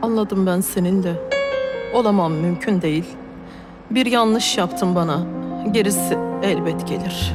Anladım ben senin de. Olamam, mümkün değil. Bir yanlış yaptın bana. Gerisi elbet gelir.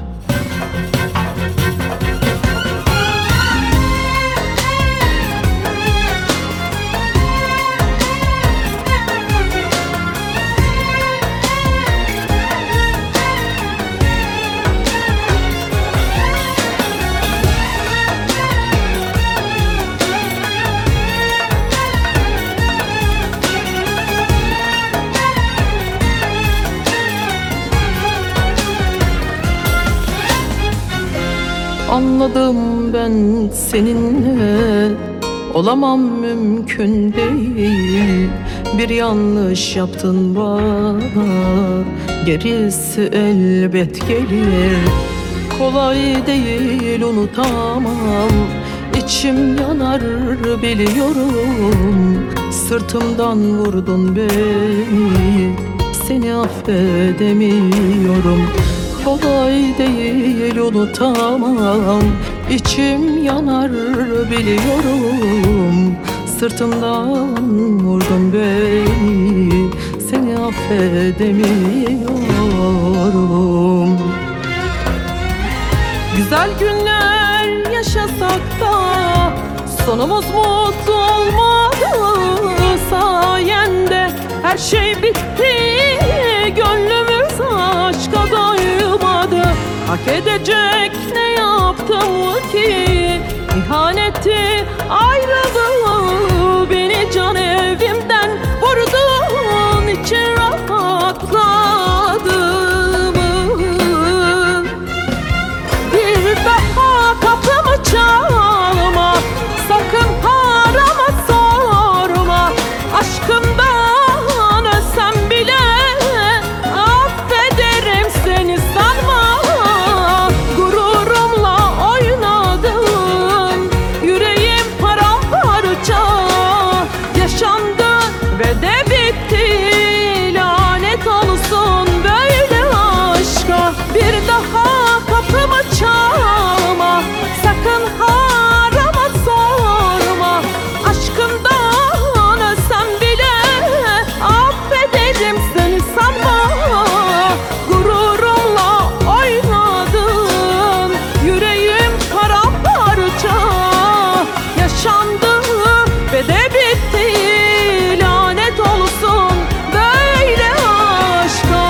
Anladım ben seninle. Olamam, mümkün değil. Bir yanlış yaptın bana. Gerisi elbet gelir. Kolay değil, unutamam. İçim yanar biliyorum. Sırtımdan vurdun beni. Seni affedemiyorum. Kolay değil, unutamam. İçim yanar biliyorum. Sırtımdan vurdun beni. Seni affedemiyorum. Güzel günler yaşasak da sonumuz mutlu olmadı. Sayende her şey bitti. Gönlümüz aşka doymadı. Hak edecek ne yaptım ki? İhanetti, ayrılığı. Beni can evimden vurduğun için rahatladım. Bir daha kapımı çalma, sakın arama sorma. Aşkımdan ölsem bile affederim seni sanma. Gururumla oynadın, yüreğim paramparça. Yaşandı ve de bitti, lanet olsun böyle aşka. Bir daha kapımı çalma, sakın arama sorma. Aşkımdan ölsem bile affederim seni sanma. Gururumla oynadın, yüreğim paramparça. Yaşandı ve de bitti, lanet olsun böyle aşka.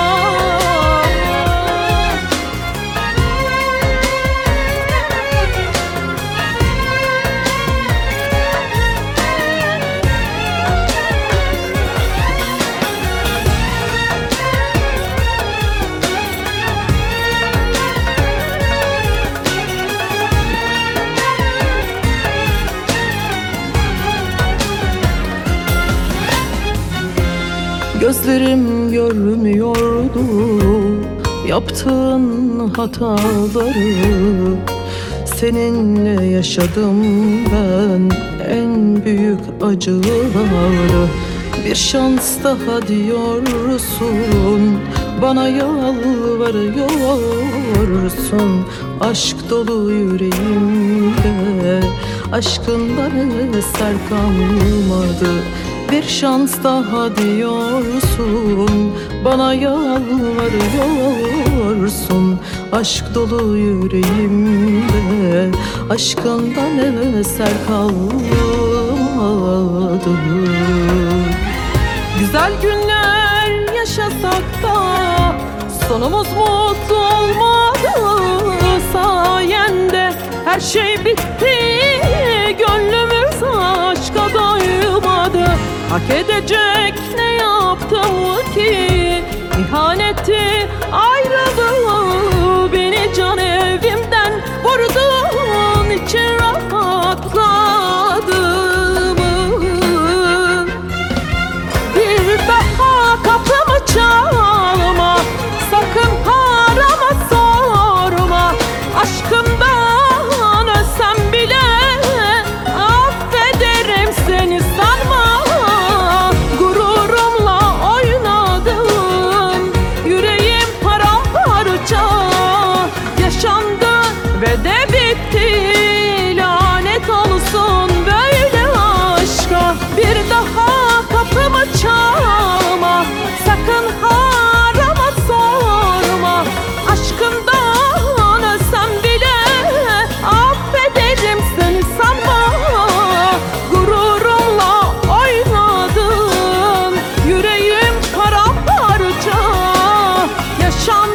Gözlerim görmüyordu yaptığın hataları. Seninle yaşadım ben en büyük acıları. Bir şans daha diyorsun, bana yalvarıyorsun. Aşk dolu yüreğimde, aşkından eser kalmadı. Bir şans daha diyorsun, bana yalvarıyorsun. Aşk dolu yüreğimde, aşkından eser kalmadı. Güzel günler yaşasak da sonumuz mutlu olmadı. Sayende her şey bitti, gönlümüz aşka doymadı. Hak edecek ne yaptım ki? İhanetti, ayrılığı. Beni can evimden vurduğun için rahatladım. Bir daha kapımı çalma, sakın arama sorma. Aşkımdan ölsem bile affederim seni sanma. Gururumla oynadın, yüreğim paramparça. Şamil!